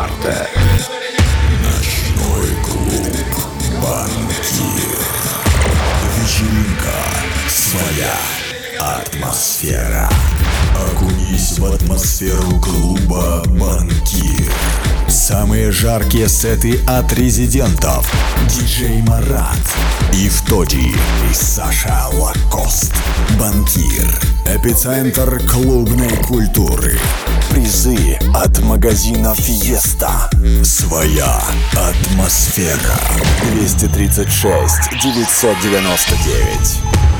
марта. Ночной клуб «Банкир». Вечеринка, своя атмосфера. Окунись в атмосферу клуба «Банкир». Самые жаркие сеты от резидентов: диджей Марат, Ифтоди и Саша Лакост. «Банкир» — эпицентр клубной культуры. Призы от магазина «Фиеста». Своя атмосфера. 236 999.